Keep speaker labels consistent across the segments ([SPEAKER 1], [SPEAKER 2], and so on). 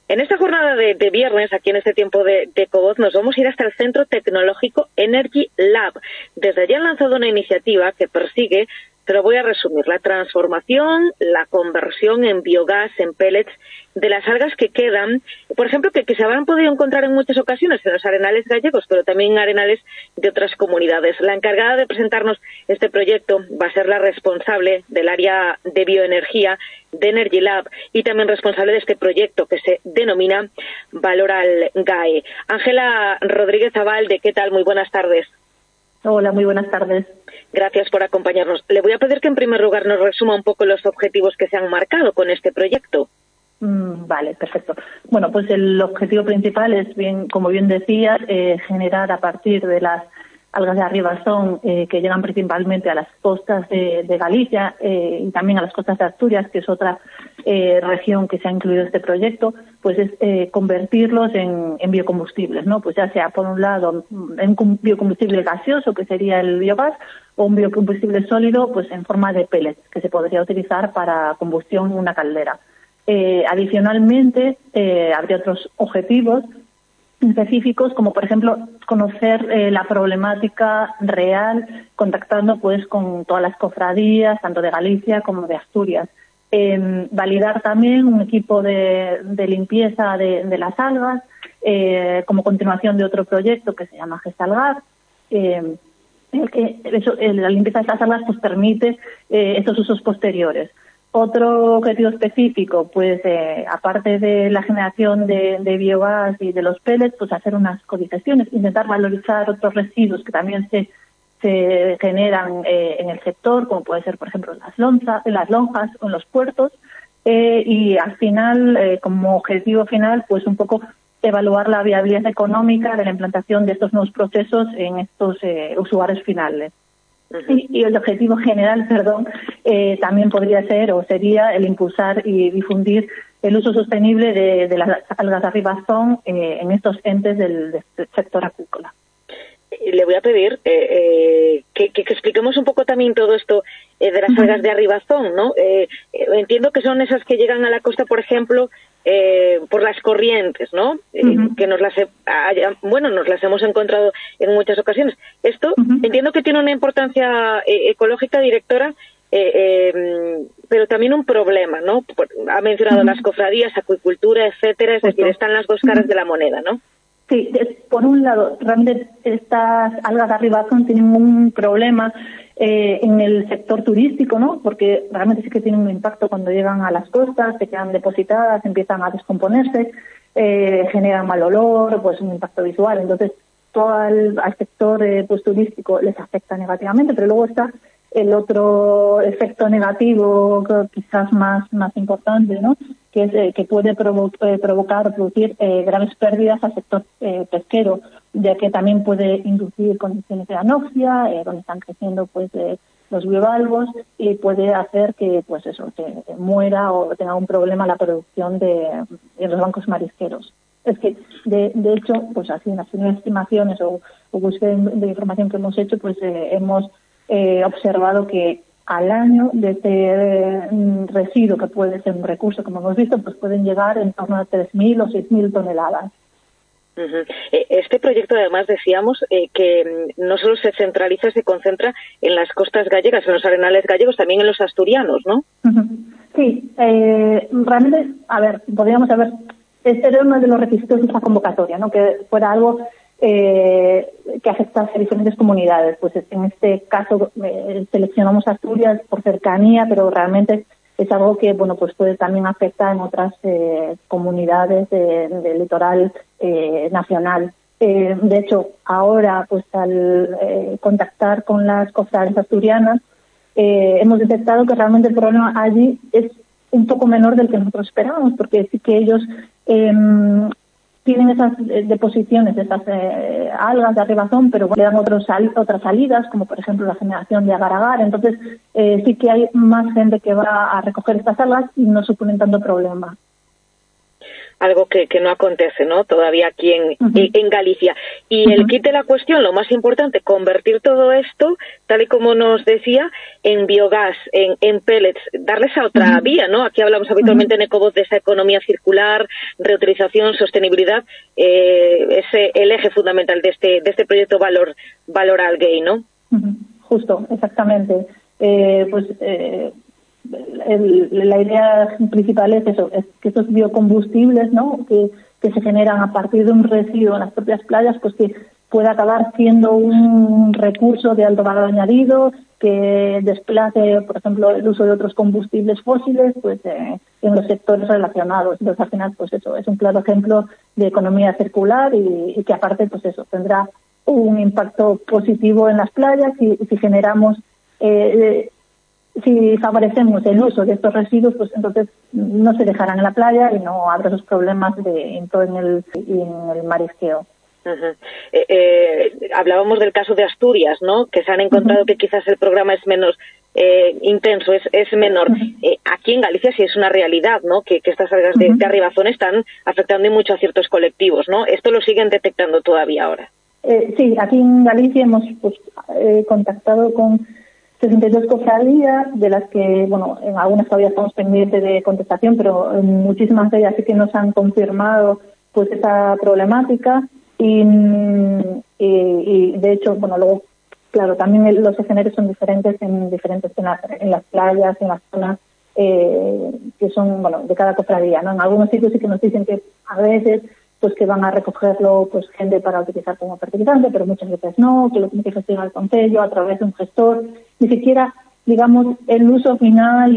[SPEAKER 1] En esta jornada de viernes, aquí en este tiempo de Ecovoz, nos vamos a ir hasta el Centro Tecnológico Energy Lab. Desde allí han lanzado una iniciativa que persigue, te lo voy a resumir, la transformación, la conversión en biogás, en pellets, de las algas que quedan, por ejemplo, que se habrán podido encontrar en muchas ocasiones en los arenales gallegos, pero también en arenales de otras comunidades. La encargada de presentarnos este proyecto va a ser la responsable del área de bioenergía de Energy Lab y también responsable de este proyecto que se denomina Valoral GAE. Ángela Rodríguez Abalde, ¿qué tal? Muy buenas tardes.
[SPEAKER 2] Hola, muy buenas tardes.
[SPEAKER 1] Gracias por acompañarnos. Le voy a pedir que en primer lugar nos resuma un poco los objetivos que se han marcado con este proyecto.
[SPEAKER 2] Vale, perfecto. Bueno, pues el objetivo principal es, como bien decías, generar a partir de las algas de arribazón que llegan principalmente a las costas de Galicia y también a las costas de Asturias, que es otra región que se ha incluido en este proyecto, pues es convertirlos en biocombustibles, ¿no? Pues ya sea por un lado en un biocombustible gaseoso, que sería el biogás, o un biocombustible sólido, pues en forma de pellets, que se podría utilizar para combustión en una caldera. Adicionalmente, habría otros objetivos específicos, como por ejemplo conocer la problemática real, contactando pues con todas las cofradías, tanto de Galicia como de Asturias. Validar también un equipo de limpieza de las algas, como continuación de otro proyecto que se llama Gestalgar. La limpieza de estas algas pues permite estos usos posteriores. Otro objetivo específico, pues aparte de la generación de biogás y de los pellets, pues hacer unas codigestiones, intentar valorizar otros residuos que también se generan en el sector, como puede ser, por ejemplo, las lonjas o en los puertos, y al final, como objetivo final, pues un poco evaluar la viabilidad económica de la implantación de estos nuevos procesos en estos usuarios finales. Y el objetivo general, también podría ser o sería el impulsar y difundir el uso sostenible de las algas de arribazón en estos entes del sector acuícola.
[SPEAKER 1] Le voy a pedir que expliquemos un poco también todo esto de las algas de arribazón, ¿no? Entiendo que son esas que llegan a la costa, por ejemplo, por las corrientes, ¿no? Que nos las hemos encontrado en muchas ocasiones. Esto entiendo que tiene una importancia ecológica, directora, pero también un problema, ¿no? Ha mencionado las cofradías, acuicultura, etcétera, es decir, están las dos caras de la moneda, ¿no?
[SPEAKER 2] Sí, por un lado, realmente estas algas de arribazón tienen un problema en el sector turístico, ¿no? Porque realmente sí que tienen un impacto cuando llegan a las costas, se quedan depositadas, empiezan a descomponerse, generan mal olor, pues un impacto visual. Entonces, todo al sector pues turístico les afecta negativamente, pero luego está el otro efecto negativo, quizás más importante, ¿no? Que es que puede provocar o producir graves pérdidas al sector pesquero, ya que también puede inducir condiciones de anoxia, donde están creciendo pues los bivalvos, y puede hacer que pues eso que muera o tenga un problema la producción de los bancos marisqueros. Es que de hecho, pues así en las primeras estimaciones o búsqueda de información que hemos hecho, pues hemos observado que al año de este residuo, que puede ser un recurso, como hemos visto, pues pueden llegar en torno a 3.000 o 6.000 toneladas.
[SPEAKER 1] Este proyecto, además, decíamos que no solo se centraliza, se concentra en las costas gallegas, en los arenales gallegos, también en los asturianos, ¿no?
[SPEAKER 2] Sí, realmente, podríamos haber, este era uno de los requisitos de esta convocatoria, ¿no? Que fuera algo que afectase a diferentes comunidades. Pues en este caso seleccionamos Asturias por cercanía, pero realmente es algo que pues puede también afectar en otras comunidades del litoral nacional. De hecho, ahora pues al contactar con las cofradías asturianas hemos detectado que realmente el problema allí es un poco menor del que nosotros esperábamos, porque sí que ellos tienen esas deposiciones de estas algas de arribazón, pero le dan otras salidas, como por ejemplo la generación de agar-agar. Entonces sí que hay más gente que va a recoger estas algas y no suponen tanto problema.
[SPEAKER 1] algo que no acontece, ¿no? Todavía aquí en Galicia. Y el kit de la cuestión, lo más importante, convertir todo esto, tal y como nos decía, en biogás, en pellets, darles a otra vía, ¿no? Aquí hablamos habitualmente en Ecovoz de esa economía circular, reutilización, sostenibilidad, es el eje fundamental de este proyecto Valor Algae, ¿no?
[SPEAKER 2] Justo, exactamente. La idea principal es eso, es que estos biocombustibles, ¿no?, que se generan a partir de un residuo en las propias playas, pues que pueda acabar siendo un recurso de alto valor añadido, que desplace, por ejemplo, el uso de otros combustibles fósiles, pues en los sectores relacionados. Entonces, al final, pues eso, es un claro ejemplo de economía circular y que aparte, pues eso, tendrá un impacto positivo en las playas y si generamos si favorecemos el uso de estos residuos, pues entonces no se dejarán en la playa y no habrá esos problemas en el marisqueo.
[SPEAKER 1] Hablábamos del caso de Asturias, ¿no? Que se han encontrado que quizás el programa es menos intenso, es menor. Aquí en Galicia sí es una realidad, ¿no? Que estas algas de arribazón están afectando mucho a ciertos colectivos, ¿no? Esto lo siguen detectando todavía ahora.
[SPEAKER 2] Sí, aquí en Galicia hemos contactado con 62 cofradías, de las que, bueno, en algunas todavía estamos pendientes de contestación, pero en muchísimas de ellas sí que nos han confirmado pues esa problemática y de hecho, bueno, luego, claro, también los escenarios son diferentes en las playas, en las zonas que son, bueno, de cada cofradía, ¿no? En algunos sitios sí que nos dicen que a veces pues que van a recogerlo pues gente para utilizar como fertilizante, pero muchas veces no, que lo tiene que gestionar el concello a través de un gestor, ni siquiera, digamos, el uso final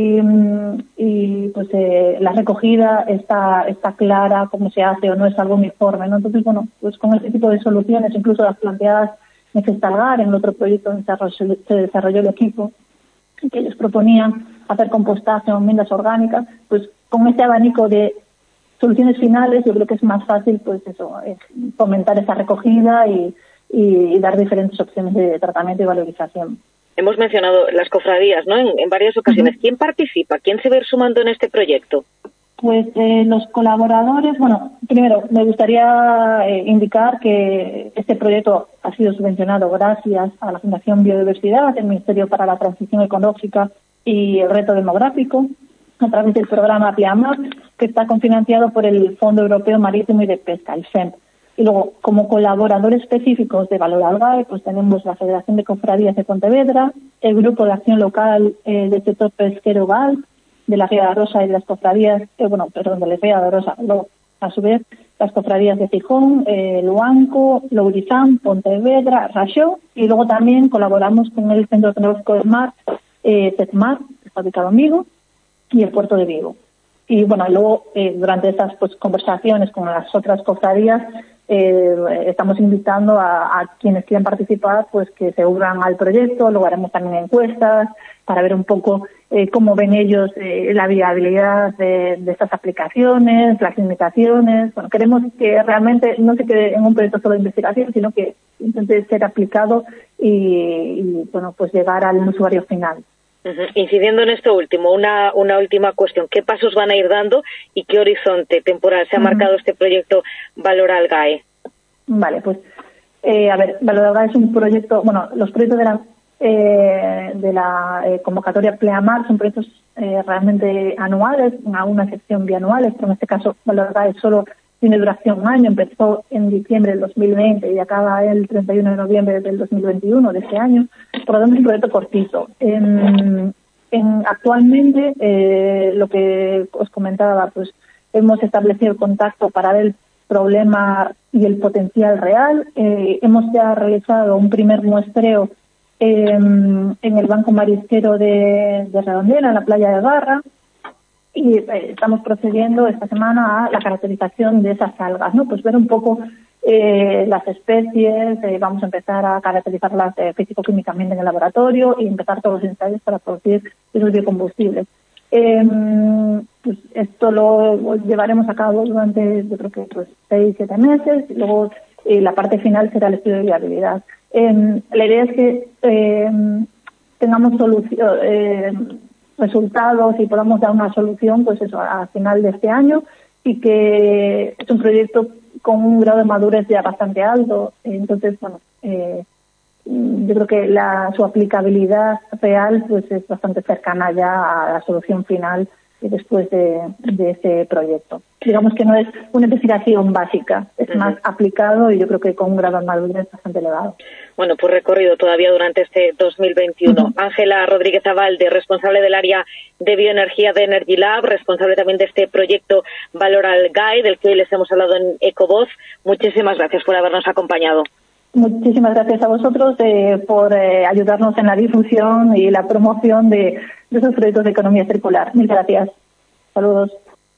[SPEAKER 2] y pues la recogida está clara, cómo se hace o no es algo uniforme, ¿no? Entonces, bueno, pues con este tipo de soluciones, incluso las planteadas en Gestalgar, en otro proyecto se desarrolló el equipo, que ellos proponían hacer compostaje o enmiendas orgánicas, pues con este abanico de soluciones finales, yo creo que es más fácil, pues eso, fomentar esa recogida y dar diferentes opciones de tratamiento y valorización.
[SPEAKER 1] Hemos mencionado las cofradías, ¿no? En varias ocasiones. ¿Quién participa? ¿Quién se va a ir sumando en este proyecto?
[SPEAKER 2] Pues los colaboradores, bueno, primero me gustaría indicar que este proyecto ha sido subvencionado gracias a la Fundación Biodiversidad, el Ministerio para la Transición Ecológica y el Reto Demográfico, a través del programa Pleamar, que está cofinanciado por el Fondo Europeo Marítimo y de Pesca, el FEMP. Y luego, como colaboradores específicos de Valor Algae, pues tenemos la Federación de Cofradías de Pontevedra, el Grupo de Acción Local del sector pesquero GAL, de la Ría de Rosa y de las cofradías, de la Ría de Rosa, luego, a su vez, las cofradías de Gijón, Luanco, Lourizán, Pontevedra, Raxó, y luego también colaboramos con el Centro Tecnológico del Mar, TECMAR, que está ubicado en Vigo, y el Puerto de Vigo. Y bueno, luego durante estas conversaciones con las otras cofradías estamos invitando a quienes quieran participar pues que se unan al proyecto. Luego haremos también encuestas para ver un poco cómo ven ellos la viabilidad de estas aplicaciones, las limitaciones. Bueno, queremos que realmente no se quede en un proyecto solo de investigación, sino que intente ser aplicado y bueno, pues llegar al usuario final.
[SPEAKER 1] Incidiendo en esto último, una última cuestión. ¿Qué pasos van a ir dando y qué horizonte temporal se ha marcado este proyecto Valor Algae?
[SPEAKER 2] Vale, pues a ver, Valor Algae es un proyecto, bueno, los proyectos de la convocatoria Pleamar son proyectos realmente anuales, una excepción bianuales, pero en este caso Valor Algae solo tiene duración un año, empezó en diciembre del 2020 y acaba el 31 de noviembre del 2021 de este año, por lo tanto es un proyecto cortito. Actualmente, lo que os comentaba, pues hemos establecido el contacto para ver el problema y el potencial real. Hemos ya realizado un primer muestreo en el Banco Marisquero de Redondela, en la playa de Garra, y estamos procediendo esta semana a la caracterización de esas algas, ¿no? Pues ver un poco las especies, vamos a empezar a caracterizarlas físico-químicamente en el laboratorio y empezar todos los ensayos para producir esos biocombustibles. Pues esto lo llevaremos a cabo durante, yo creo que 6-7 meses, y luego la parte final será el estudio de viabilidad. La idea es que tengamos resultados y podamos dar una solución, pues eso, a final de este año, y que es un proyecto con un grado de madurez ya bastante alto. Entonces, bueno, yo creo que su aplicabilidad real pues es bastante cercana ya a la solución final después de ese proyecto. Digamos que no es una investigación básica, es más aplicado y yo creo que con un grado de madurez bastante elevado.
[SPEAKER 1] Bueno, pues recorrido todavía durante este 2021. Ángela Rodríguez Abalde, responsable del área de bioenergía de Energy Lab, responsable también de este proyecto Valoral Guide, del que hoy les hemos hablado en Ecovoz. Muchísimas gracias por habernos acompañado.
[SPEAKER 2] Muchísimas gracias a vosotros por ayudarnos en la difusión y la promoción de esos proyectos de economía circular. Mil gracias. Saludos.